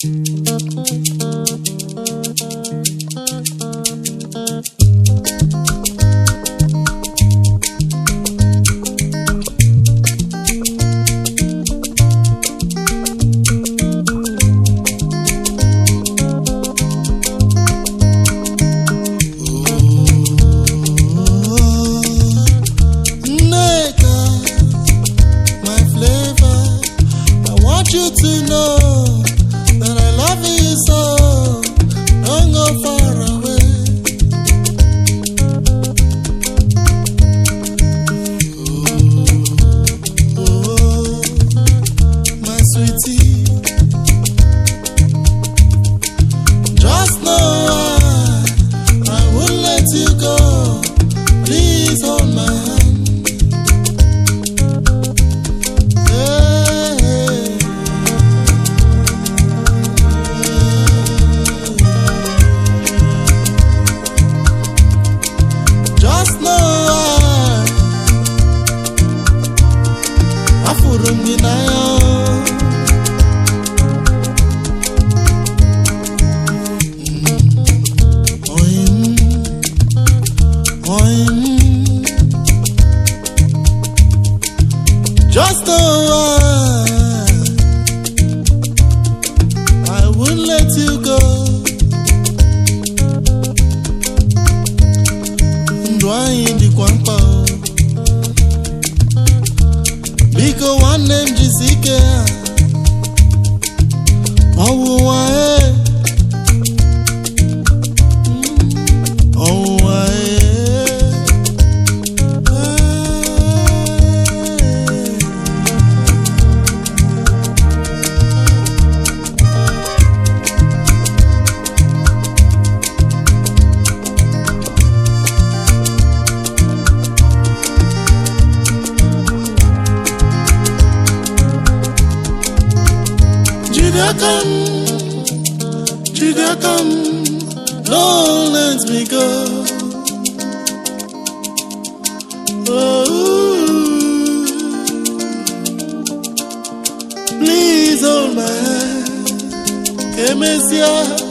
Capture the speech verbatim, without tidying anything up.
You to know that I love you so. Don't go far away. Oh, oh, my sweetie, just know I, I won't let you go. Please hold my hand. Just know I, I won't let you go. Ndụ anyị dịkwa mkpa o, biko nwanne m jisi ike ọwụwa e ọwụwa e Come, Judah, come, don't let me go. Oh, please hold my hand, que Messiah.